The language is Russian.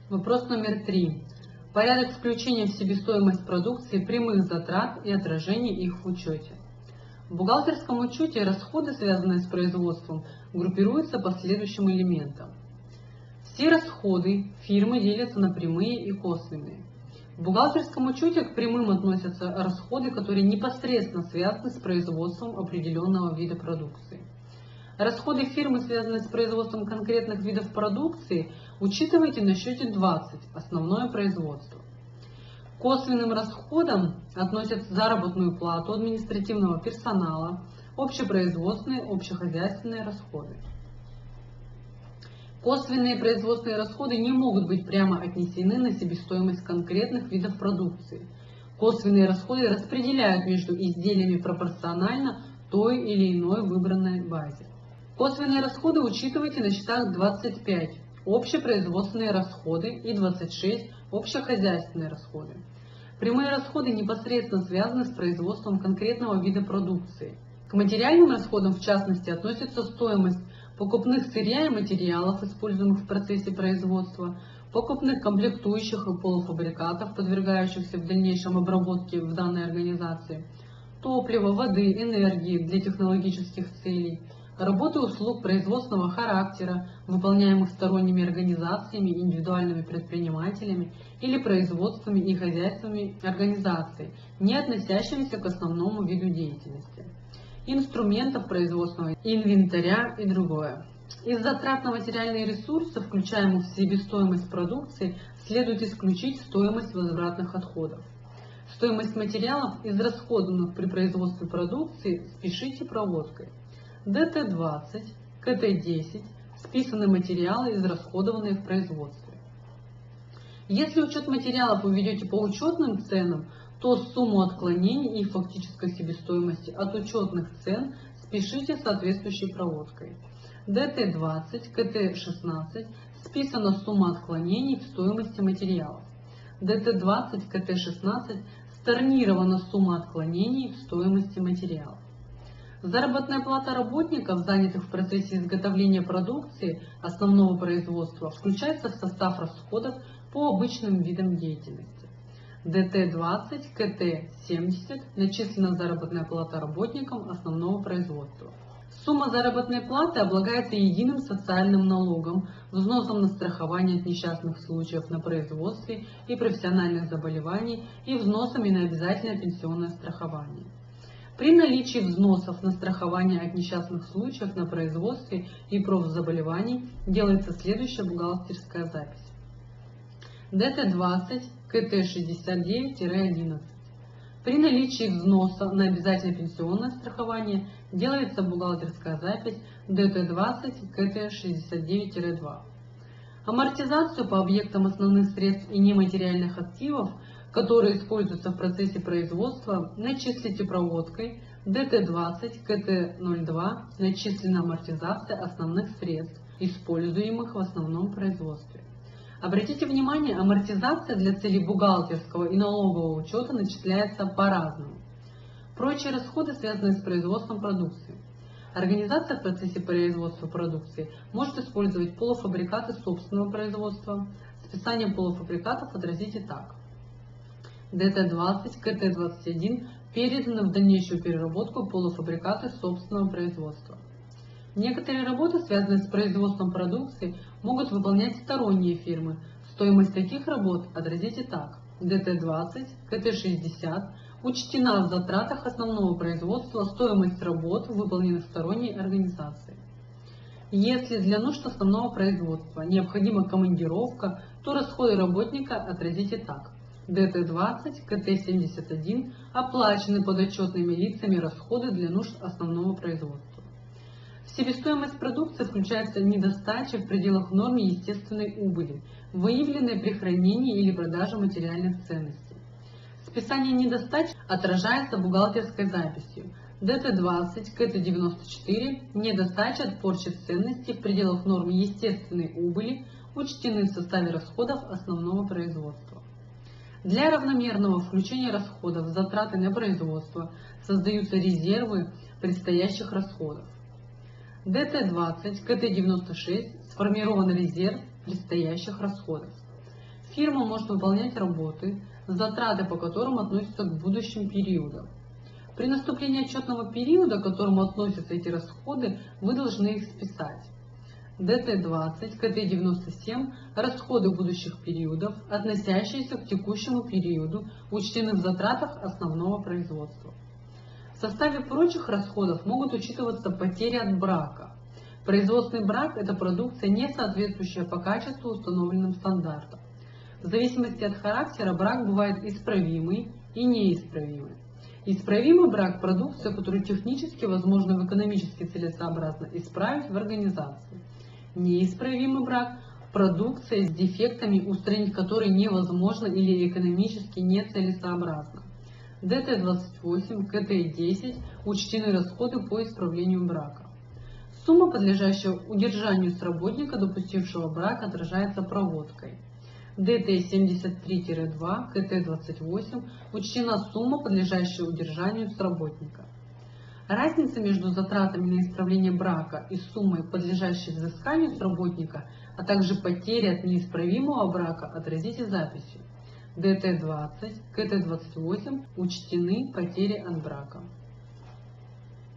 Вопрос номер 3. Порядок включения в себестоимость продукции прямых затрат и отражения их в учете. В бухгалтерском учете расходы, связанные с производством, группируются по следующим элементам. Все расходы фирмы делятся на прямые и косвенные. В бухгалтерском учете к прямым относятся расходы, которые непосредственно связаны с производством определенного вида продукции. Расходы фирмы, связанные с производством конкретных видов продукции, учитывайте на счете 20 – основное производство. К косвенным расходам относятся заработную плату административного персонала, общепроизводственные, общехозяйственные расходы. Косвенные производственные расходы не могут быть прямо отнесены на себестоимость конкретных видов продукции. Косвенные расходы распределяют между изделиями пропорционально той или иной выбранной базе. Косвенные расходы учитывайте на счетах 25 – общепроизводственные расходы и 26 – общехозяйственные расходы. Прямые расходы непосредственно связаны с производством конкретного вида продукции. К материальным расходам в частности относится стоимость покупных сырья и материалов, используемых в процессе производства, покупных комплектующих и полуфабрикатов, подвергающихся в дальнейшем обработке в данной организации, топлива, воды, энергии для технологических целей, работы и услуг производственного характера, выполняемых сторонними организациями, индивидуальными предпринимателями или производственными и хозяйственными организациями, не относящимися к основному виду деятельности, инструментов производственного инвентаря и другое. Из затрат на материальные ресурсы, включаемых в себестоимость продукции, следует исключить стоимость возвратных отходов. Стоимость материалов, израсходованных при производстве продукции, спишите проводкой. ДТ-20, КТ-10 списаны материалы, израсходованные в производстве. Если учет материалов вы ведете по учетным ценам, то сумму отклонений и фактической себестоимости от учетных цен спишите соответствующей проводкой. ДТ-20, КТ-16 списана сумма отклонений в стоимости материалов. ДТ-20, КТ-16 сторнирована сумма отклонений в стоимости материалов. Заработная плата работников, занятых в процессе изготовления продукции основного производства, включается в состав расходов по обычным видам деятельности. ДТ-20, КТ-70 начислена заработная плата работникам основного производства. Сумма заработной платы облагается единым социальным налогом, взносом на страхование от несчастных случаев на производстве и профессиональных заболеваний и взносами на обязательное пенсионное страхование. При наличии взносов на страхование от несчастных случаев на производстве и профзаболеваний делается следующая бухгалтерская запись. ДТ-20, КТ-69-11. При наличии взноса на обязательное пенсионное страхование делается бухгалтерская запись ДТ-20, КТ-69-2. Амортизацию по объектам основных средств и нематериальных активов, которые используются в процессе производства, начислите проводкой ДТ-20, КТ-02, начислена амортизация основных средств, используемых в основном производстве. Обратите внимание, амортизация для целей бухгалтерского и налогового учета начисляется по-разному. Прочие расходы, связанные с производством продукции. Организация в процессе производства продукции может использовать полуфабрикаты собственного производства. Списание полуфабрикатов отразите так. ДТ-20, КТ-21 переданы в дальнейшую переработку полуфабрикаты собственного производства. Некоторые работы, связанные с производством продукции, могут выполнять сторонние фирмы. Стоимость таких работ отразите так. ДТ-20, КТ-60 учтена в затратах основного производства стоимость работ, выполненных сторонней организацией. Если для нужд основного производства необходима командировка, то расходы работника отразите так. ДТ-20, КТ-71 оплачены подотчетными лицами расходы для нужд основного производства. В себестоимость продукции включается недостача в пределах нормы естественной убыли, выявленной при хранении или продаже материальных ценностей. Списание недостач отражается бухгалтерской записью. ДТ-20, КТ-94 недостача от порчи ценностей в пределах нормы естественной убыли учтены в составе расходов основного производства. Для равномерного включения расходов в затраты на производство создаются резервы предстоящих расходов. ДТ-20, КТ-96 сформирован резерв предстоящих расходов. Фирма может выполнять работы, затраты по которым относятся к будущим периодам. При наступлении отчетного периода, к которому относятся эти расходы, вы должны их списать. ДТ-20, КТ-97 – расходы будущих периодов, относящиеся к текущему периоду, учтены в затратах основного производства. В составе прочих расходов могут учитываться потери от брака. Производственный брак – это продукция, не соответствующая по качеству установленным стандартам. В зависимости от характера брак бывает исправимый и неисправимый. Исправимый брак – продукция, которую технически возможно экономически целесообразно исправить в организации. Неисправимый брак – продукция с дефектами, устранить которые невозможно или экономически нецелесообразно. ДТ-28, КТ-10 учтены расходы по исправлению брака. Сумма, подлежащая удержанию с работника, допустившего брак, отражается проводкой. ДТ-73-2, КТ-28 учтена сумма, подлежащая удержанию с работника. Разница между затратами на исправление брака и суммой, подлежащей взысканию с работника, а также потери от неисправимого брака отразите записью. ДТ-20, КТ-28 учтены потери от брака.